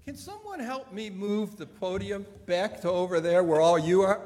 Can someone help me move the podium back to over there where all you are?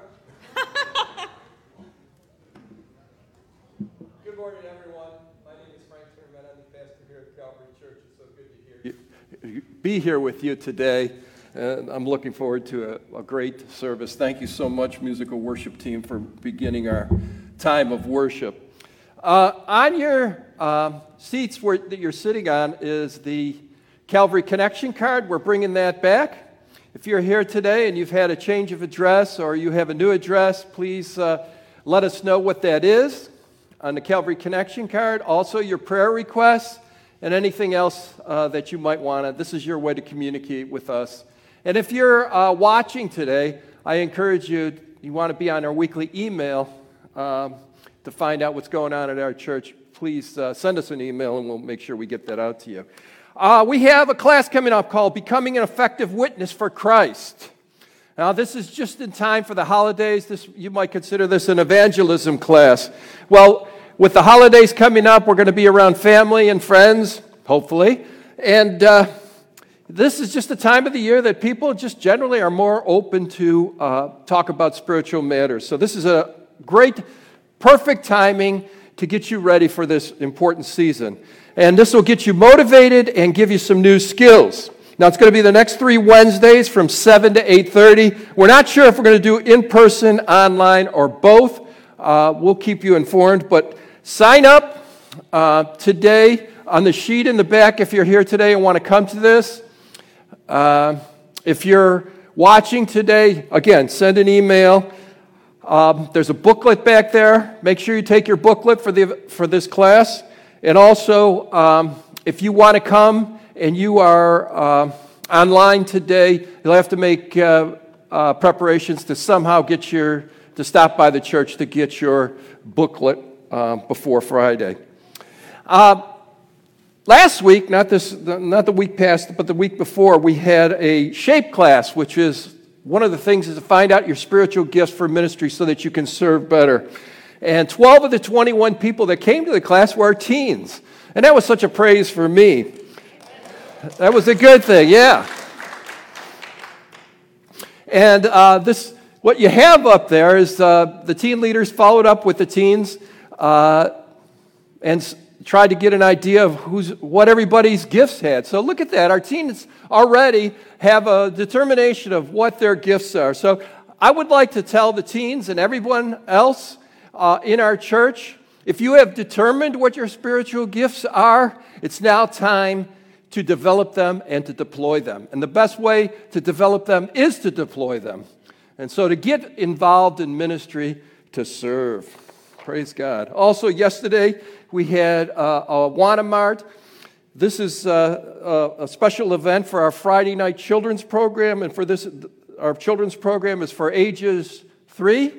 Good morning, everyone. My name is Frank Turman. I'm the pastor here at Calvary Church. It's so good to be here with you today. And I'm looking forward to a great service. Thank you so much, musical worship team, for beginning our time of worship. On your seats that you're sitting on is the Calvary Connection card. We're bringing that back. If you're here today and you've had a change of address or you have a new address, please let us know what that is on the Calvary Connection card. Also, your prayer requests and anything else that you might want to. This is your way to communicate with us. And if you're watching today, I encourage you want to be on our weekly email to find out what's going on at our church, please send us an email and we'll make sure we get that out to you. We have a class coming up called Becoming an Effective Witness for Christ. Now, this is just in time for the holidays. You might consider this an evangelism class. Well, with the holidays coming up, we're going to be around family and friends, hopefully. And this is just a time of the year that people just generally are more open to talk about spiritual matters. So this is a great, perfect timing to get you ready for this important season. And this will get you motivated and give you some new skills. Now, it's going to be the next 3 Wednesdays from 7 to 8:30. We're not sure if we're going to do in-person, online, or both. We'll keep you informed. But sign up today on the sheet in the back if you're here today and want to come to this. If you're watching today, again, send an email. There's a booklet back there. Make sure you take your booklet for this class. And also, if you want to come and you are online today, you'll have to make preparations to somehow to stop by the church to get your booklet before Friday. Last week, not the week past, but the week before, we had a SHAPE class, which is one of the things is to find out your spiritual gifts for ministry so that you can serve better. And 12 of the 21 people that came to the class were teens. And that was such a praise for me. That was a good thing, yeah. And what you have up there is the teen leaders followed up with the teens and tried to get an idea of what everybody's gifts had. So look at that. Our teens already have a determination of what their gifts are. So I would like to tell the teens and everyone else in our church, if you have determined what your spiritual gifts are, it's now time to develop them and to deploy them. And the best way to develop them is to deploy them. And so to get involved in ministry, to serve. Praise God. Also, yesterday, we had a Awana Mart. This is a special event for our Friday night children's program. And for this, our children's program is for ages 3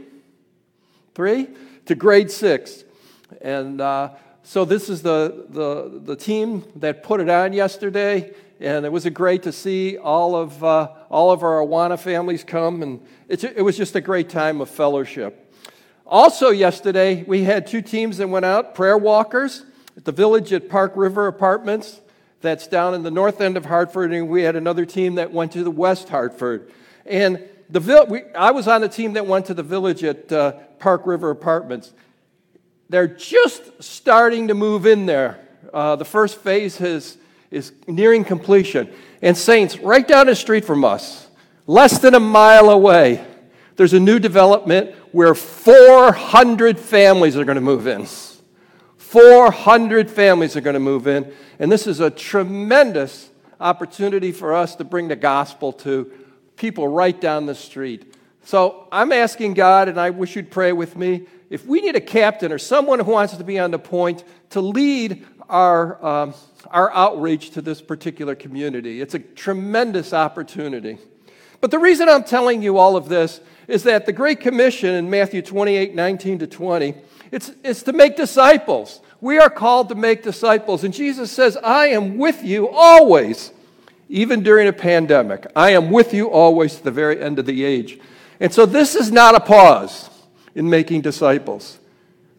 to grade 6. And so this is the team that put it on yesterday. And it was great to see all of our Awana families come. And it was just a great time of fellowship. Also yesterday, we had 2 teams that went out, prayer walkers at the Village at Park River Apartments. That's down in the north end of Hartford. And we had another team that went to the West Hartford. And I was on the team that went to the Village at Park River Apartments. They're just starting to move in there. The first phase is nearing completion. And Saints, right down the street from us, less than a mile away, there's a new development where 400 families are going to move in. 400 families are going to move in. And this is a tremendous opportunity for us to bring the gospel to people right down the street. So I'm asking God, and I wish you'd pray with me, if we need a captain or someone who wants to be on the point to lead our outreach to this particular community. It's a tremendous opportunity. But the reason I'm telling you all of this is that the Great Commission in Matthew 28:19-20, it's to make disciples. We are called to make disciples. And Jesus says, I am with you always, even during a pandemic. I am with you always to the very end of the age. And so this is not a pause in making disciples.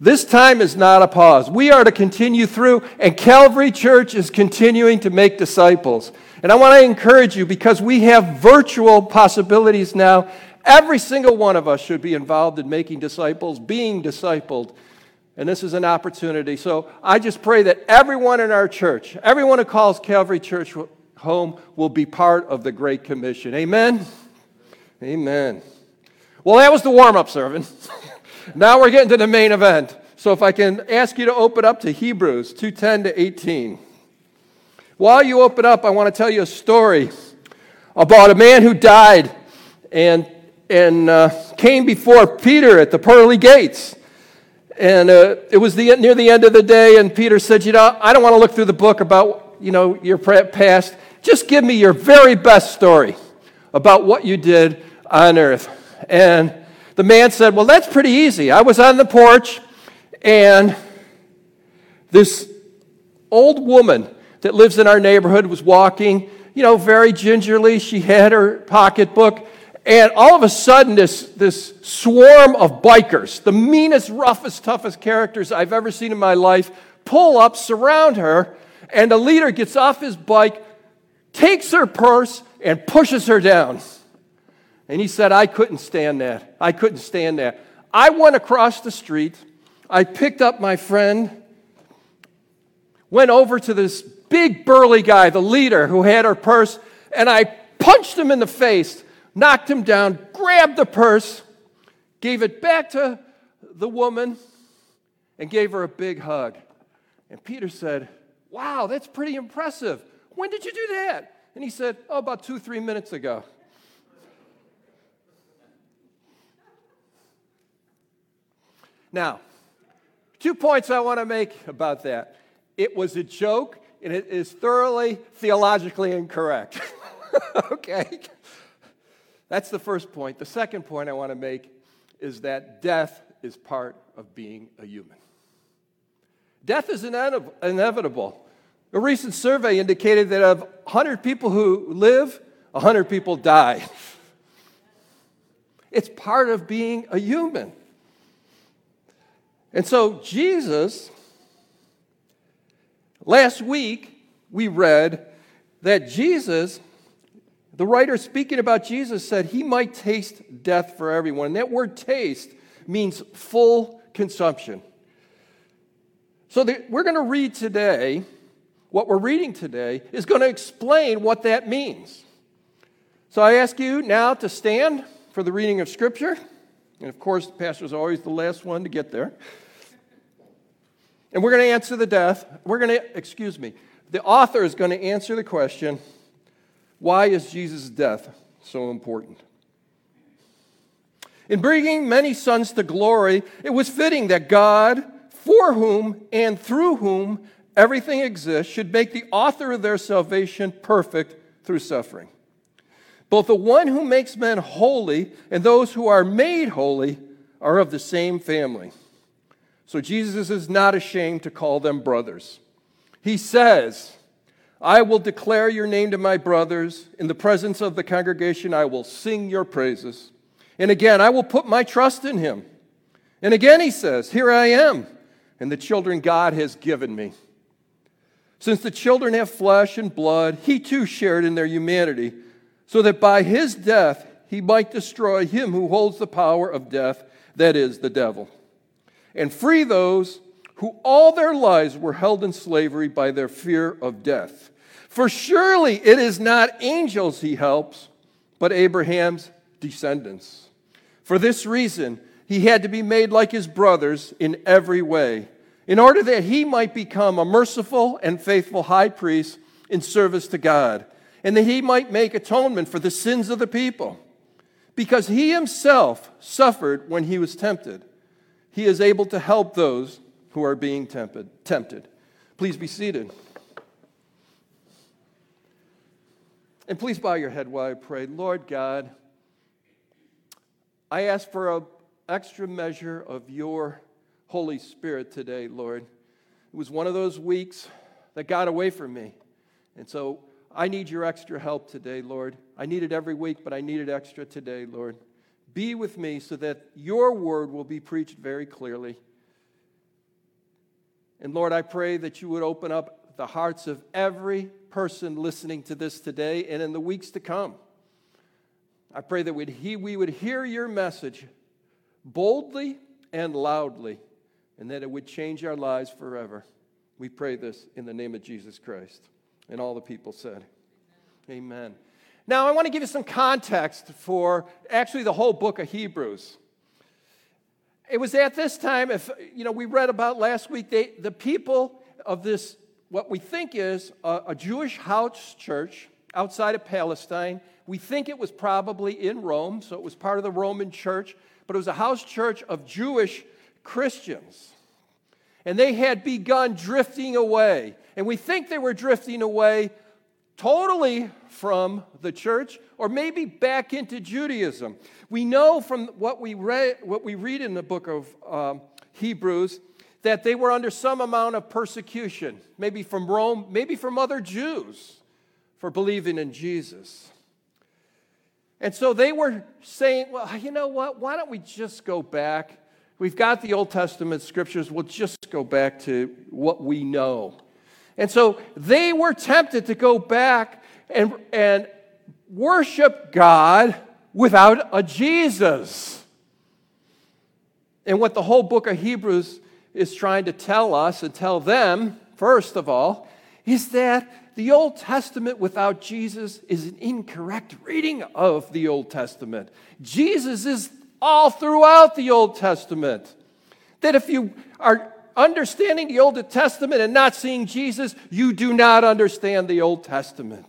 This time is not a pause. We are to continue through, and Calvary Church is continuing to make disciples. And I want to encourage you, because we have virtual possibilities now, every single one of us should be involved in making disciples, being discipled. And this is an opportunity. So I just pray that everyone in our church, everyone who calls Calvary Church home, will be part of the Great Commission. Amen? Amen. Well, that was the warm-up sermon. Now we're getting to the main event. So if I can ask you to open up to Hebrews 2:10 to 18. While you open up, I want to tell you a story about a man who died and came before Peter at the pearly gates. And it was near the end of the day, and Peter said, I don't want to look through the book about, your past. Just give me your very best story about what you did on earth. And the man said, well, that's pretty easy. I was on the porch, and this old woman that lives in our neighborhood was walking, very gingerly. She had her pocketbook, and all of a sudden this swarm of bikers, the meanest, roughest, toughest characters I've ever seen in my life, pull up, surround her, and the leader gets off his bike, takes her purse, and pushes her down. And he said, I couldn't stand that. I couldn't stand that. I went across the street. I picked up my friend, went over to this big burly guy, the leader who had her purse, and I punched him in the face, knocked him down, grabbed the purse, gave it back to the woman, and gave her a big hug. And Peter said, wow, that's pretty impressive. When did you do that? And he said, about 2-3 minutes ago. Now, 2 points I want to make about that. It was a joke, and it is thoroughly theologically incorrect. Okay? That's the first point. The second point I want to make is that death is part of being a human. Death is inevitable. A recent survey indicated that of 100 people who live, 100 people die. It's part of being a human. And so Jesus, last week we read that Jesus, the writer speaking about Jesus, said he might taste death for everyone. And that word taste means full consumption. So we're going to read today, what we're reading today is going to explain what that means. So I ask you now to stand for the reading of Scripture. And of course, the pastor's always the last one to get there. And we're going to answer the author is going to answer the question, why is Jesus' death so important? In bringing many sons to glory, it was fitting that God, for whom and through whom everything exists, should make the author of their salvation perfect through suffering. Both the one who makes men holy and those who are made holy are of the same family. So Jesus is not ashamed to call them brothers. He says, I will declare your name to my brothers. In the presence of the congregation, I will sing your praises. And again, I will put my trust in him. And again, he says, here I am, and the children God has given me. Since the children have flesh and blood, he too shared in their humanity, so that by his death he might destroy him who holds the power of death, that is, the devil, and free those who all their lives were held in slavery by their fear of death. For surely it is not angels he helps, but Abraham's descendants. For this reason, he had to be made like his brothers in every way, in order that he might become a merciful and faithful high priest in service to God, and that he might make atonement for the sins of the people. Because he himself suffered when he was tempted, he is able to help those who are being tempted. Please be seated. And please bow your head while I pray. Lord God, I ask for an extra measure of your Holy Spirit today, Lord. It was one of those weeks that got away from me. And so I need your extra help today, Lord. I need it every week, but I need it extra today, Lord. Be with me so that your word will be preached very clearly. And Lord, I pray that you would open up the hearts of every person listening to this today and in the weeks to come. I pray that we would hear your message boldly and loudly, and that it would change our lives forever. We pray this in the name of Jesus Christ. And all the people said, Amen. Now, I want to give you some context for actually the whole book of Hebrews. It was at this time, we read about last week, the people of this, what we think is a Jewish house church outside of Palestine. We think it was probably in Rome, so it was part of the Roman church, but it was a house church of Jewish Christians. And they had begun drifting away. And we think they were drifting away totally from the church, or maybe back into Judaism. We know from what we read in the book of Hebrews, that they were under some amount of persecution, maybe from Rome, maybe from other Jews, for believing in Jesus. And so they were saying, well, you know what? Why don't we just go back? We've got the Old Testament scriptures. We'll just go back to what we know. And so they were tempted to go back and worship God without a Jesus. And what the whole book of Hebrews is trying to tell us and tell them, first of all, is that the Old Testament without Jesus is an incorrect reading of the Old Testament. Jesus is all throughout the Old Testament. That if you are understanding the Old Testament and not seeing Jesus, you do not understand the Old Testament.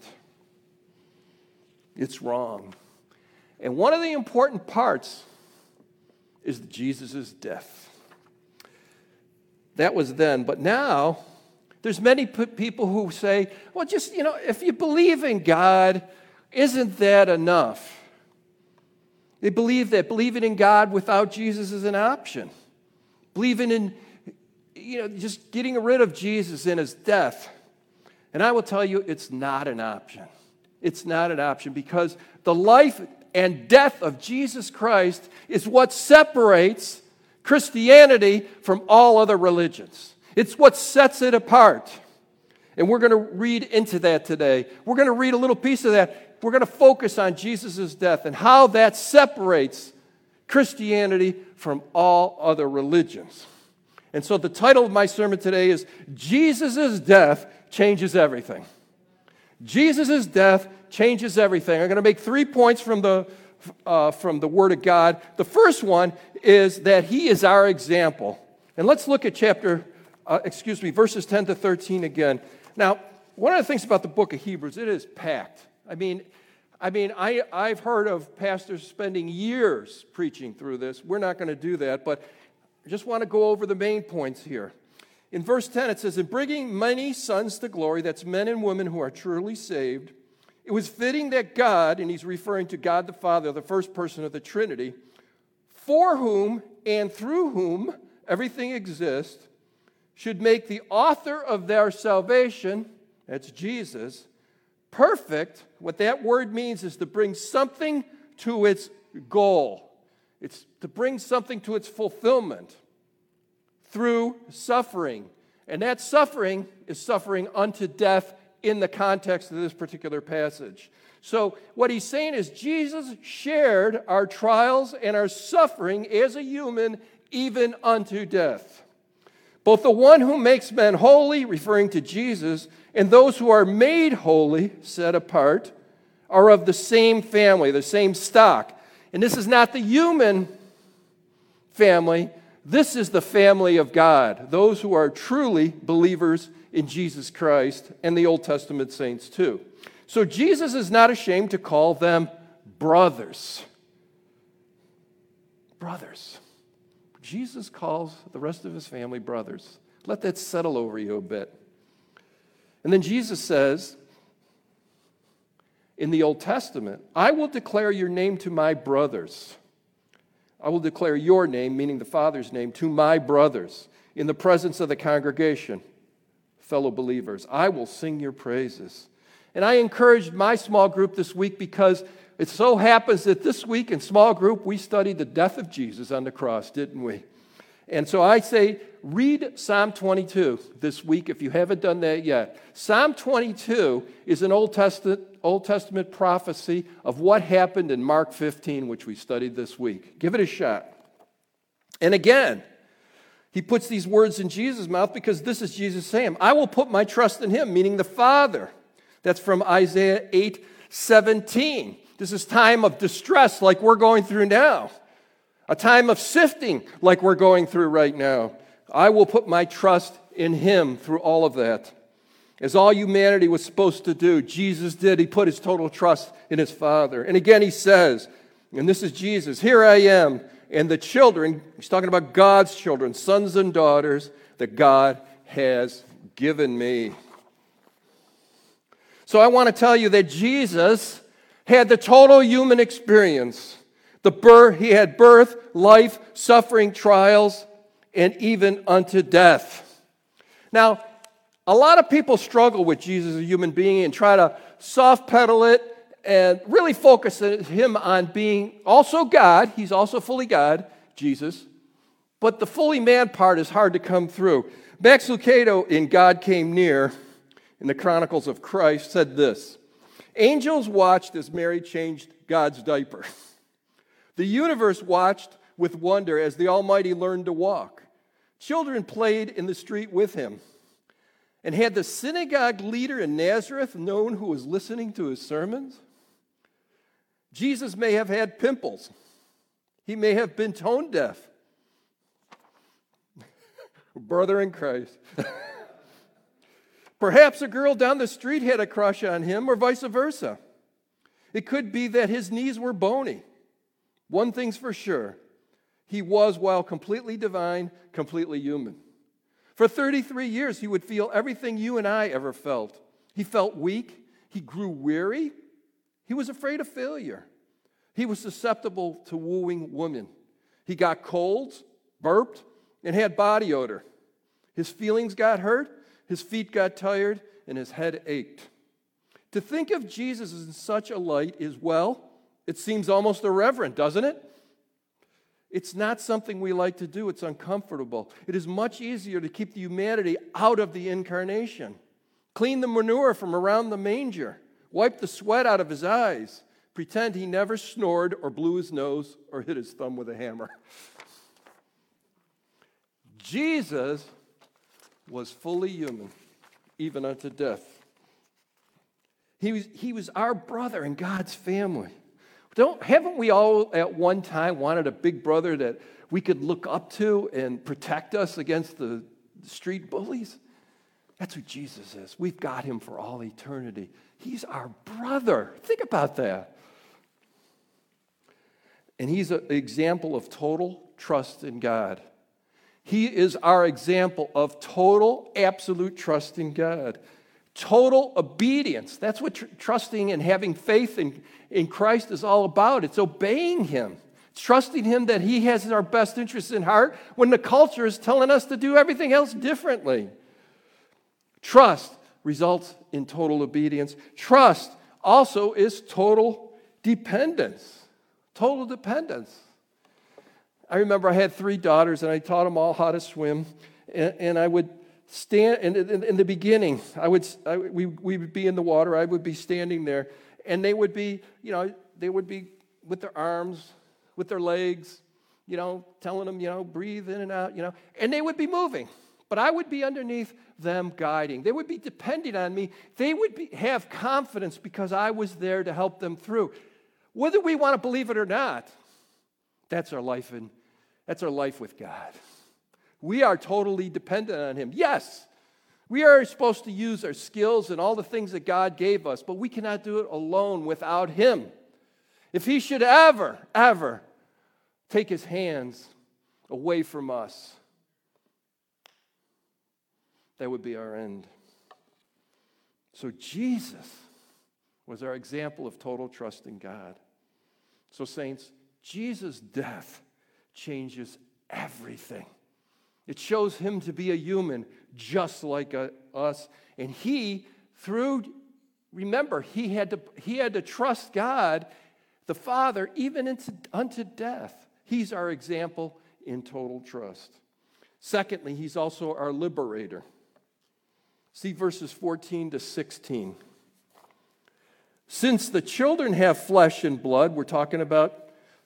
It's wrong. And one of the important parts is Jesus' death. That was then, but now there's many people who say, well, just, if you believe in God, isn't that enough? They believe that believing in God without Jesus is an option. Believing in, just getting rid of Jesus in his death. And I will tell you, it's not an option. It's not an option because the life and death of Jesus Christ is what separates Christianity from all other religions. It's what sets it apart. And we're going to read into that today. We're going to read a little piece of that. We're going to focus on Jesus' death and how that separates Christianity from all other religions. And so the title of my sermon today is Jesus' Death Changes Everything. Jesus' death changes everything. I'm going to make 3 points from the Word of God. The first one is that he is our example. And let's look at verses 10 to 13 again. Now, one of the things about the book of Hebrews, it is packed. I've heard of pastors spending years preaching through this. We're not going to do that, but I just want to go over the main points here. In verse 10, it says, in bringing many sons to glory, that's men and women who are truly saved, it was fitting that God, and he's referring to God the Father, the first person of the Trinity, for whom and through whom everything exists, should make the author of their salvation, that's Jesus, perfect. What that word means is to bring something to its goal. It's to bring something to its fulfillment through suffering. And that suffering is suffering unto death in the context of this particular passage. So what he's saying is Jesus shared our trials and our suffering as a human, even unto death. Both the one who makes men holy, referring to Jesus, and those who are made holy, set apart, are of the same family, the same stock. And this is not the human family. This is the family of God, those who are truly believers in Jesus Christ and the Old Testament saints too. So Jesus is not ashamed to call them brothers. Brothers. Jesus calls the rest of his family brothers. Let that settle over you a bit. And then Jesus says in the Old Testament, I will declare your name to my brothers. I will declare your name, meaning the Father's name, to my brothers in the presence of the congregation, fellow believers. I will sing your praises. And I encouraged my small group this week because it so happens that this week in small group we studied the death of Jesus on the cross, didn't we? And so I say, read Psalm 22 this week if you haven't done that yet. Psalm 22 is an Old Testament prophecy of what happened in Mark 15, which we studied this week. Give it a shot. And again, he puts these words in Jesus' mouth because this is Jesus saying, I will put my trust in him, meaning the Father. That's from Isaiah 8:17. This is time of distress like we're going through now. A time of sifting like we're going through right now. I will put my trust in him through all of that. As all humanity was supposed to do, Jesus did. He put his total trust in his Father. And again he says, and this is Jesus, here I am, and the children, he's talking about God's children, sons and daughters that God has given me. So I want to tell you that Jesus had the total human experience. He had birth, life, suffering, trials, and even unto death. Now, a lot of people struggle with Jesus as a human being and try to soft pedal it and really focus him on being also God. He's also fully God, Jesus. But the fully man part is hard to come through. Max Lucado in God Came Near, in the Chronicles of Christ, said this: angels watched as Mary changed God's diaper. The universe watched with wonder as the Almighty learned to walk. Children played in the street with him. And had the synagogue leader in Nazareth known who was listening to his sermons? Jesus may have had pimples. He may have been tone deaf. Brother in Christ. Perhaps a girl down the street had a crush on him, or vice versa. It could be that his knees were bony. One thing's for sure. He was, while completely divine, completely human. For 33 years, he would feel everything you and I ever felt. He felt weak. He grew weary. He was afraid of failure. He was susceptible to wooing women. He got colds, burped, and had body odor. His feelings got hurt, his feet got tired, and his head ached. To think of Jesus in such a light is, well, it seems almost irreverent, doesn't it? It's not something we like to do. It's uncomfortable. It is much easier to keep the humanity out of the incarnation. Clean the manure from around the manger. Wipe the sweat out of his eyes. Pretend he never snored or blew his nose or hit his thumb with a hammer. Jesus was fully human, even unto death. He was our brother in God's family. Haven't we all at one time wanted a big brother that we could look up to and protect us against the street bullies? That's who Jesus is. We've got him for all eternity. He's our brother. Think about that. And he's an example of total trust in God. He is our example of total, absolute trust in God. Total obedience. That's what trusting and having faith in Christ is all about. It's obeying him. It's trusting him that he has our best interests in heart when the culture is telling us to do everything else differently. Trust results in total obedience. Trust also is total dependence. Total dependence. I remember I had 3 daughters, and I taught them all how to swim, and I would stand in the beginning. We would be in the water. I would be standing there, and they would be with their arms, with their legs, telling them, breathe in and out, and they would be moving. But I would be underneath them guiding. They would be depending on me. They would have confidence because I was there to help them through. Whether we want to believe it or not, that's our life with God. We are totally dependent on him. Yes, we are supposed to use our skills and all the things that God gave us, but we cannot do it alone without him. If he should ever take his hands away from us, that would be our end. So Jesus was our example of total trust in God. So saints, Jesus' death changes everything. It shows him to be a human just like us. And he had to trust God, the Father, even unto death. He's our example in total trust. Secondly, he's also our liberator. See verses 14 to 16. Since the children have flesh and blood, we're talking about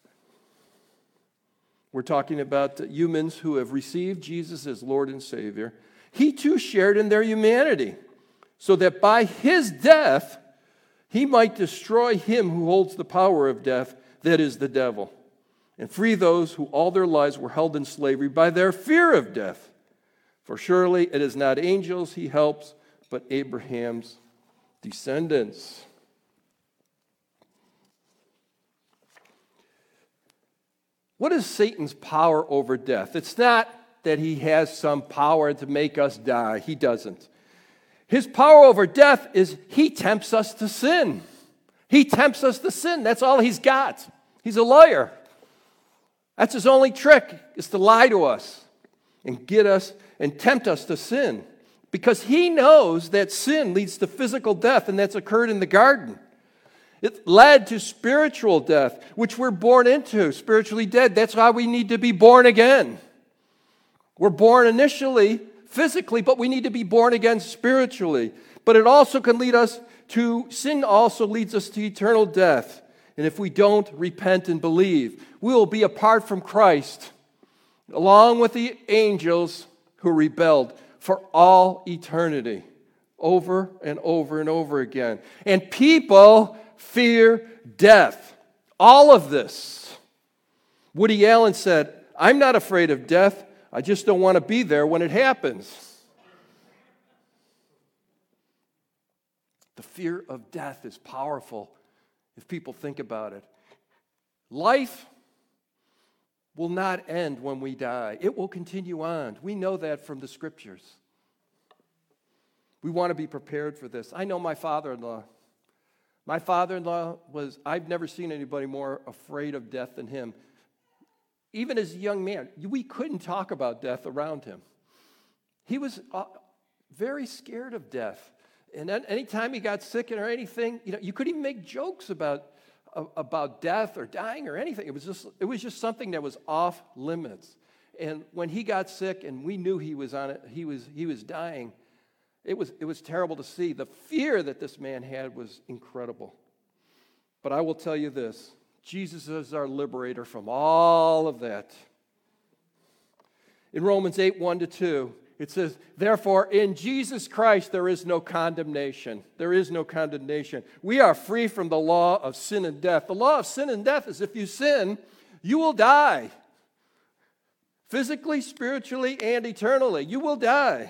humans who have received Jesus as Lord and Savior. He too shared in their humanity, so that by his death he might destroy him who holds the power of death, that is the devil, and free those who all their lives were held in slavery by their fear of death. For surely it is not angels he helps, but Abraham's descendants. What is Satan's power over death? It's not that he has some power to make us die. He doesn't. His power over death is he tempts us to sin. He tempts us to sin. That's all he's got. He's a liar. That's his only trick, is to lie to us and get us and tempt us to sin. Because he knows that sin leads to physical death, and that's occurred in the garden. It led to spiritual death, which we're born into, spiritually dead. That's why we need to be born again. We're born initially physically, but we need to be born again spiritually. But it also can lead us to, sin also leads us to eternal death. And if we don't repent and believe, we will be apart from Christ, along with the angels who rebelled, for all eternity, over and over and over again. And people fear death. All of this. Woody Allen said, "I'm not afraid of death. I just don't want to be there when it happens." The fear of death is powerful if people think about it. Life will not end when we die. It will continue on. We know that from the scriptures. We want to be prepared for this. I know my father-in-law. My father-in-law I've never seen anybody more afraid of death than him. Even as a young man, we couldn't talk about death around him. He was very scared of death. And then anytime he got sick or anything, you couldn't even make jokes about death or dying or anything. It was just something that was off limits. And when he got sick and we knew he was on it, he was dying, it was terrible to see. The fear that this man had was incredible. But I will tell you this, Jesus is our liberator from all of that. In Romans 8, 1-2, it says, "Therefore, in Jesus Christ there is no condemnation." There is no condemnation. We are free from the law of sin and death. The law of sin and death is if you sin, you will die. Physically, spiritually, and eternally. You will die.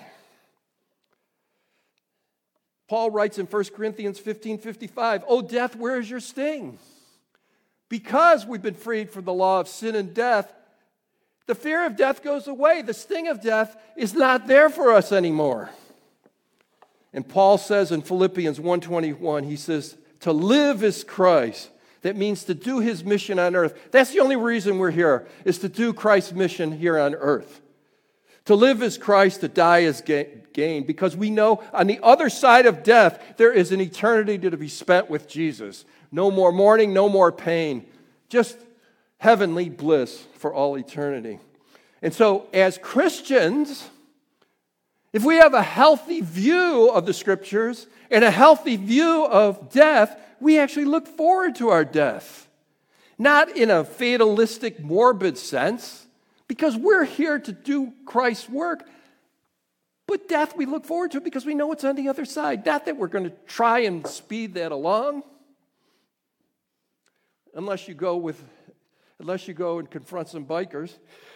Paul writes in 1 Corinthians 15:55, "O death, where is your sting?" Because we've been freed from the law of sin and death, the fear of death goes away. The sting of death is not there for us anymore. And Paul says in Philippians 1:21, he says, "To live is Christ." That means to do his mission on earth. That's the only reason we're here, is to do Christ's mission here on earth. To live is Christ, to die is gain, because we know on the other side of death, there is an eternity to be spent with Jesus. No more mourning, no more pain, just heavenly bliss for all eternity. And so as Christians, if we have a healthy view of the scriptures and a healthy view of death, we actually look forward to our death. Not in a fatalistic, morbid sense, because we're here to do Christ's work. But death we look forward to because we know it's on the other side. Not that we're going to try and speed that along. Unless you go and confront some bikers.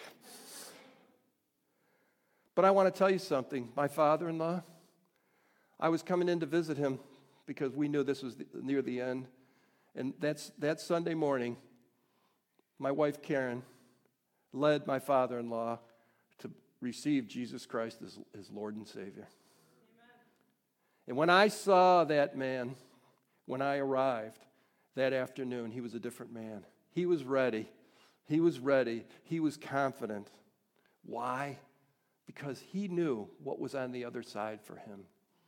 But I want to tell you something. My father-in-law, I was coming in to visit him because we knew this was near the end. And that Sunday morning, my wife Karen led my father-in-law to receive Jesus Christ as Lord and Savior. Amen. And when I saw that man, when I arrived that afternoon, he was a different man. He was ready. He was ready. He was confident. Why? Because he knew what was on the other side for him.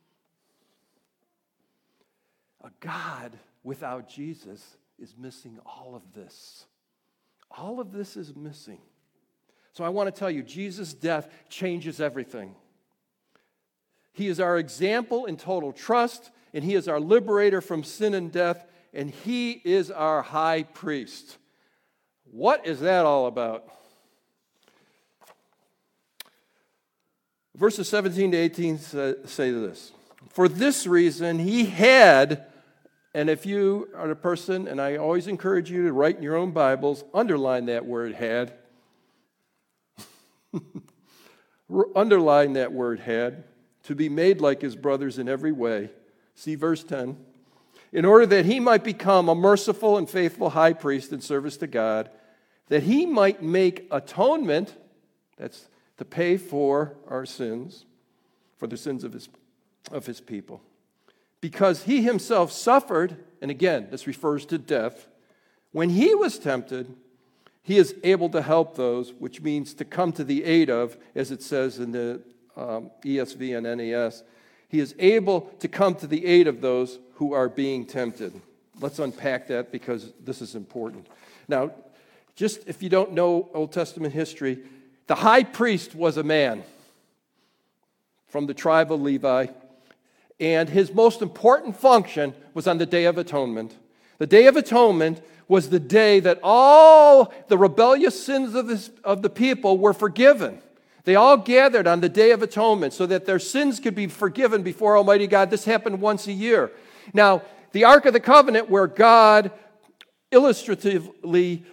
A God without Jesus is missing all of this. All of this is missing. So I want to tell you, Jesus' death changes everything. He is our example in total trust, and He is our liberator from sin and death, and He is our high priest. What is that all about? Verses 17 to 18 say this. For this reason, He had, and if you are a person, and I always encourage you to write in your own Bibles, underline that word had. Underline that word had, to be made like His brothers in every way. See verse 10. In order that He might become a merciful and faithful high priest in service to God, that He might make atonement, that's to pay for our sins, for the sins of His people. Because He Himself suffered, and again, this refers to death, when He was tempted, He is able to help those, which means to come to the aid of, as it says in the ESV and NAS, He is able to come to the aid of those who are being tempted. Let's unpack that because this is important. Now, just if you don't know Old Testament history, the high priest was a man from the tribe of Levi, and his most important function was on the Day of Atonement. The Day of Atonement was the day that all the rebellious sins of the people were forgiven. They all gathered on the Day of Atonement so that their sins could be forgiven before Almighty God. This happened once a year. Now, the Ark of the Covenant, where God illustratively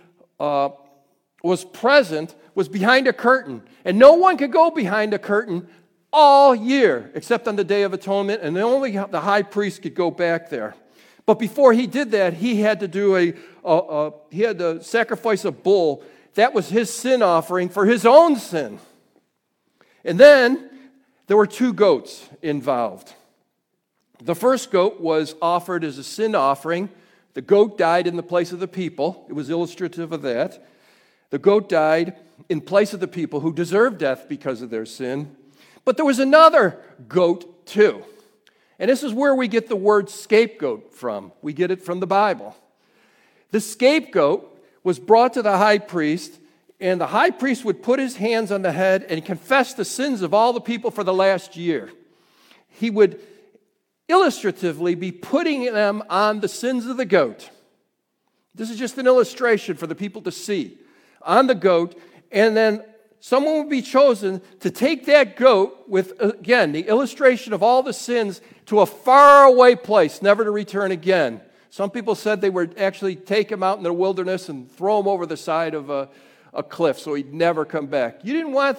was present, was behind a curtain. And no one could go behind a curtain all year except on the Day of Atonement, and only the high priest could go back there. But before he did that, he had to do he had to sacrifice a bull. That was his sin offering for his own sin. And then there were 2 goats involved. The first goat was offered as a sin offering. The goat died in the place of the people. It was illustrative of that. The goat died in place of the people who deserved death because of their sin. But there was another goat too. And this is where we get the word scapegoat from. We get it from the Bible. The scapegoat was brought to the high priest, and the high priest would put his hands on the head and confess the sins of all the people for the last year. He would illustratively be putting them on the sins of the goat. This is just an illustration for the people to see. On the goat, and then someone would be chosen to take that goat with, again, the illustration of all the sins to a faraway place, never to return again. Some people said they would actually take him out in the wilderness and throw him over the side of a cliff so he'd never come back. You didn't want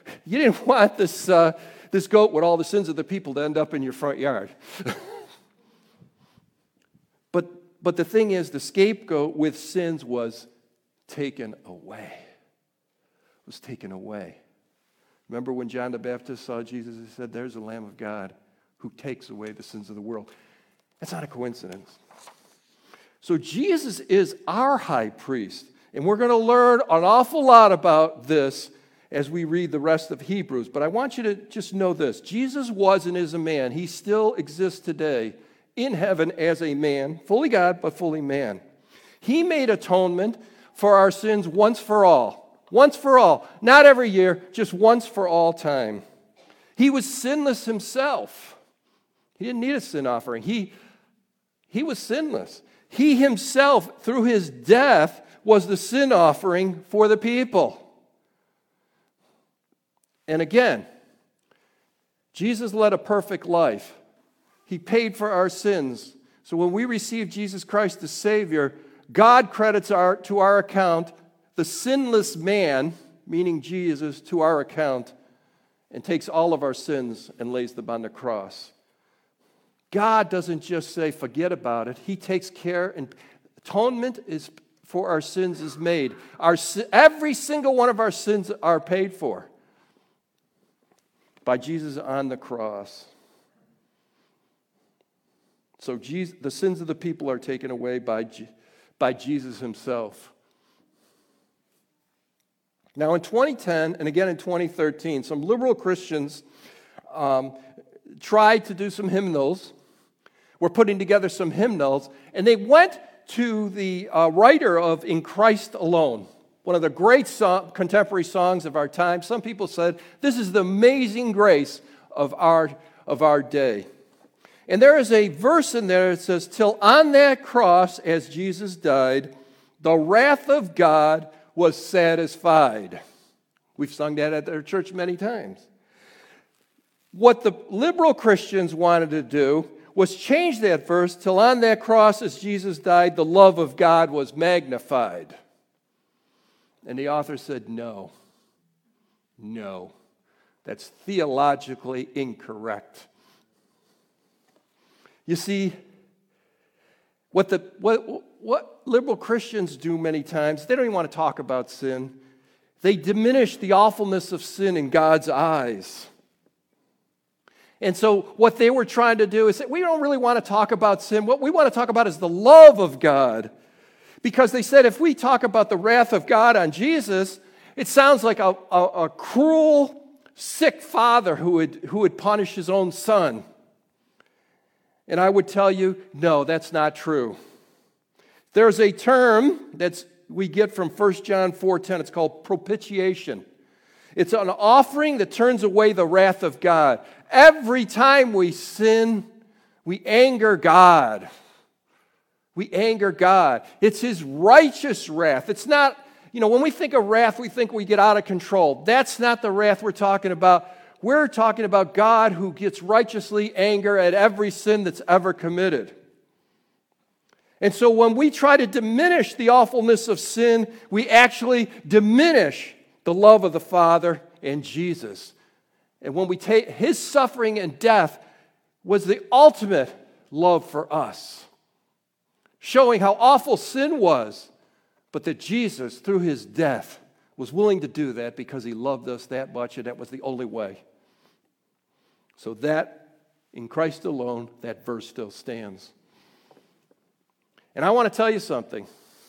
this goat with all the sins of the people to end up in your front yard. But the thing is, the scapegoat with sins was taken away. Was taken away. Remember when John the Baptist saw Jesus, he said, "There's the Lamb of God who takes away the sins of the world." That's not a coincidence. So Jesus is our high priest, and we're going to learn an awful lot about this as we read the rest of Hebrews. But I want you to just know this. Jesus was and is a man. He still exists today in heaven as a man, fully God, but fully man. He made atonement for our sins once for all. Once for all. Not every year, just once for all time. He was sinless himself. He didn't need a sin offering. He was sinless. He himself, through his death, was the sin offering for the people. And again, Jesus led a perfect life. He paid for our sins. So when we receive Jesus Christ as Savior, God credits to our account the sinless man, meaning Jesus, to our account and takes all of our sins and lays them on the cross. God doesn't just say, forget about it. He takes care, and atonement is for our sins is made. Every single one of our sins are paid for by Jesus on the cross. So the sins of the people are taken away by Jesus himself. Now in 2010, and again in 2013, some liberal Christians tried to do some hymnals, were putting together some hymnals, and they went to the writer of In Christ Alone. one of the great contemporary songs of our time. Some people said, this is the amazing grace of our day. And there is a verse in there that says, till on that cross, as Jesus died, the wrath of God was satisfied. We've sung that at our church many times. What the liberal Christians wanted to do was change that verse till on that cross, as Jesus died, the love of God was magnified. And the author said, no, that's theologically incorrect. You see, what liberal Christians do many times, they don't even want to talk about sin. They diminish the awfulness of sin in God's eyes. And so what they were trying to do is say, we don't really want to talk about sin. What we want to talk about is the love of God. Because they said if we talk about the wrath of God on Jesus, it sounds like a cruel, sick father who would punish his own son. And I would tell you, no, that's not true. There's a term that we get from 1 John 4:10. It's called propitiation. It's an offering that turns away the wrath of God. Every time we sin, we anger God. We anger God. It's His righteous wrath. It's not, when we think of wrath, we think we get out of control. That's not the wrath we're talking about. We're talking about God who gets righteously angry at every sin that's ever committed. And so when we try to diminish the awfulness of sin, we actually diminish the love of the Father and Jesus. And when we take His suffering and death was the ultimate love for us, showing how awful sin was, but that Jesus, through His death, was willing to do that because He loved us that much, and that was the only way. So that, in Christ alone, that verse still stands. And I want to tell you something.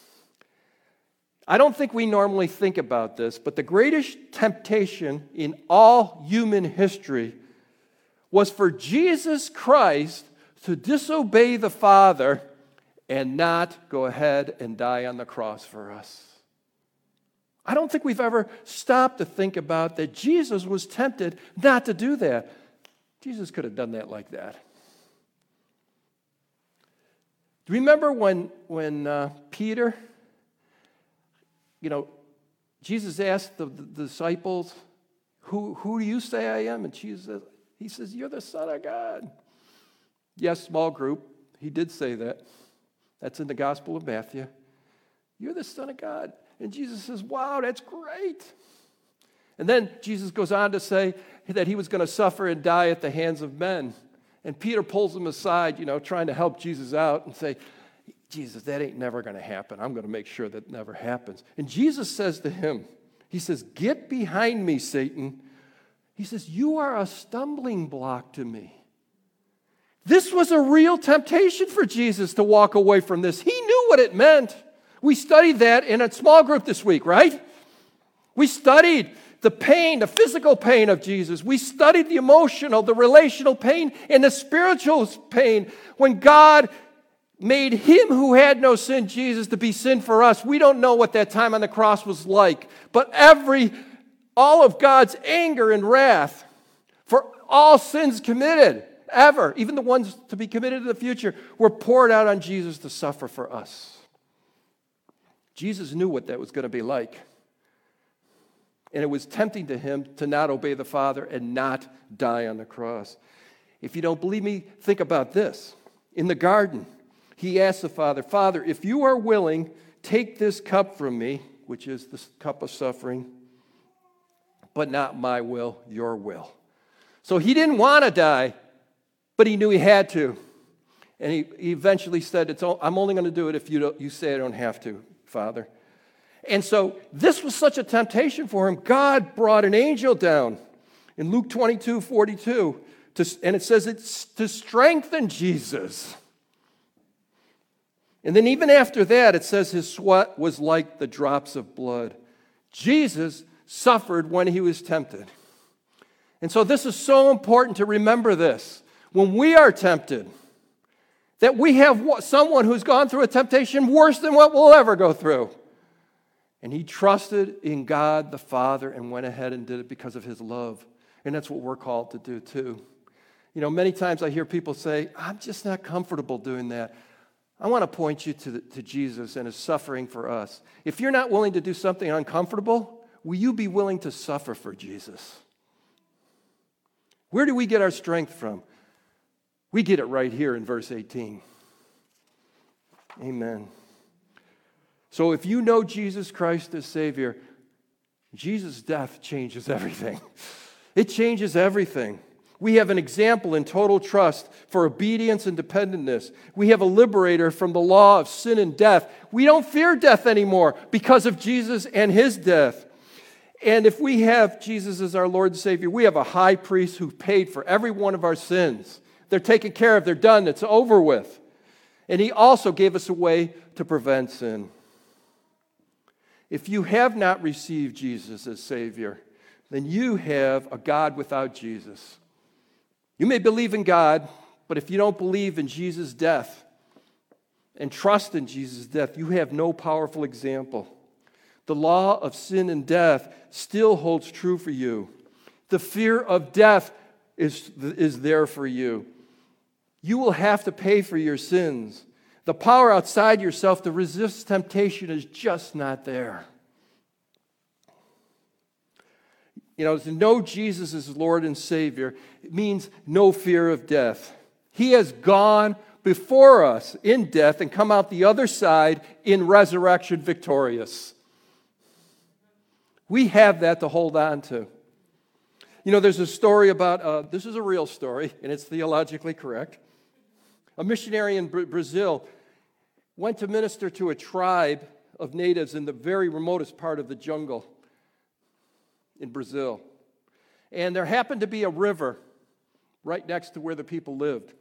I don't think we normally think about this, but the greatest temptation in all human history was for Jesus Christ to disobey the Father and not go ahead and die on the cross for us. I don't think we've ever stopped to think about that Jesus was tempted not to do that. Jesus could have done that like that. Do you remember when Peter, Jesus asked the disciples, who do you say I am? And he says, you're the Son of God. Yes, small group. He did say that. That's in the Gospel of Matthew. You're the Son of God. And Jesus says, wow, that's great. And then Jesus goes on to say that He was going to suffer and die at the hands of men. And Peter pulls him aside, trying to help Jesus out and say, Jesus, that ain't never going to happen. I'm going to make sure that never happens. And Jesus says to him, He says, get behind me, Satan. He says, you are a stumbling block to me. This was a real temptation for Jesus to walk away from this. He knew what it meant. We studied that in a small group this week, right? We studied the pain, the physical pain of Jesus. We studied the emotional, the relational pain, and the spiritual pain. When God made Him who had no sin, Jesus, to be sin for us. We don't know what that time on the cross was like. But all of God's anger and wrath for all sins committed, ever, even the ones to be committed in the future, were poured out on Jesus to suffer for us. Jesus knew what that was going to be like. And it was tempting to Him to not obey the Father and not die on the cross. If you don't believe me, think about this. In the garden, He asked the Father, Father, if you are willing, take this cup from me, which is the cup of suffering, but not my will, your will. So He didn't want to die, but He knew He had to. And he eventually said, I'm only going to do it if you say I don't have to, Father. And so this was such a temptation for Him. God brought an angel down in Luke 22:42, and it says it's to strengthen Jesus. And then even after that, it says His sweat was like the drops of blood. Jesus suffered when He was tempted. And so this is so important to remember this. When we are tempted, that we have someone who's gone through a temptation worse than what we'll ever go through. And he trusted in God the Father and went ahead and did it because of his love. And that's what we're called to do too. You know, many times I hear people say, I'm just not comfortable doing that. I want to point you to Jesus and his suffering for us. If you're not willing to do something uncomfortable, will you be willing to suffer for Jesus? Where do we get our strength from? We get it right here in verse 18. Amen. So if you know Jesus Christ as Savior, Jesus' death changes everything. It changes everything. We have an example in total trust for obedience and dependentness. We have a liberator from the law of sin and death. We don't fear death anymore because of Jesus and his death. And if we have Jesus as our Lord and Savior, we have a high priest who paid for every one of our sins. They're taken care of. They're done. It's over with. And he also gave us a way to prevent sin. If you have not received Jesus as Savior, then you have a God without Jesus. You may believe in God, but if you don't believe in Jesus' death and trust in Jesus' death, you have no powerful example. The law of sin and death still holds true for you. The fear of death is there for you. You will have to pay for your sins. The power outside yourself to resist temptation is just not there. You know, to know Jesus as Lord and Savior, it means no fear of death. He has gone before us in death and come out the other side in resurrection victorious. We have that to hold on to. You know, there's a story about, this is a real story, and it's theologically correct. A missionary in Brazil went to minister to a tribe of natives in the very remotest part of the jungle in Brazil. And there happened to be a river right next to where the people lived.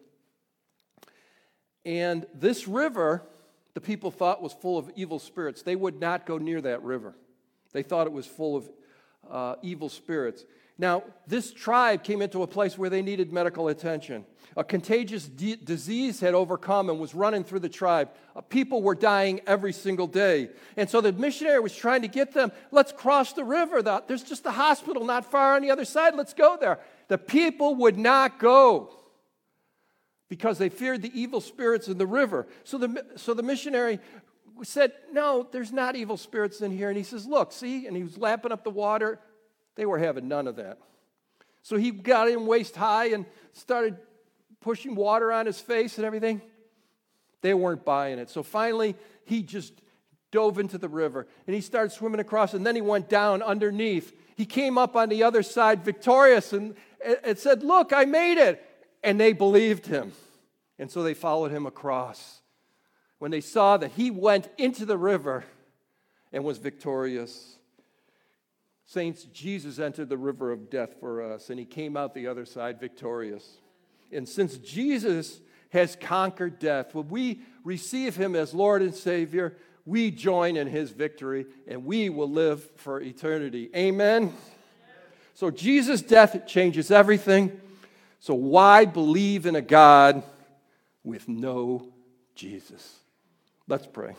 And this river, the people thought was full of evil spirits. They would not go near that river. They thought it was full of evil spirits. Now, this tribe came into a place where they needed medical attention. A contagious disease had overcome and was running through the tribe. People were dying every single day. And so the missionary was trying to get them, let's cross the river. There's just a hospital not far on the other side. Let's go there. The people would not go because they feared the evil spirits in the river. So the missionary said, no, there's not evil spirits in here. And he says, look, see? And he was lapping up the water. They were having none of that. So he got in waist high and started pushing water on his face and everything. They weren't buying it. So finally, he just dove into the river and he started swimming across, and then he went down underneath. He came up on the other side victorious and said, look, I made it. And they believed him. And so they followed him across. When they saw that he went into the river and was victorious. Saints, Jesus entered the river of death for us, and he came out the other side victorious. And since Jesus has conquered death, when we receive him as Lord and Savior, we join in his victory, and we will live for eternity. Amen? So Jesus' death changes everything. So why believe in a God with no Jesus? Let's pray.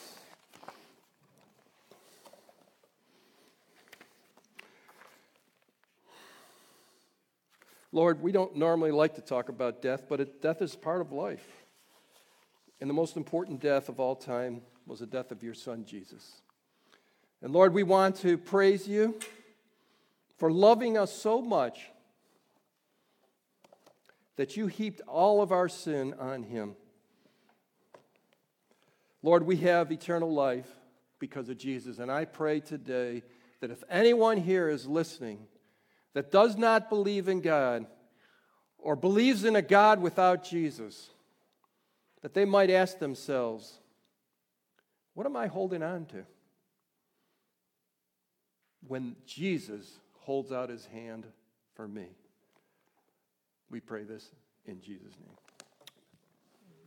Lord, we don't normally like to talk about death, but death is part of life. And the most important death of all time was the death of your Son, Jesus. And Lord, we want to praise you for loving us so much that you heaped all of our sin on him. Lord, we have eternal life because of Jesus. And I pray today that if anyone here is listening that does not believe in God or believes in a God without Jesus, that they might ask themselves, what am I holding on to? When Jesus holds out his hand for me. We pray this in Jesus' name.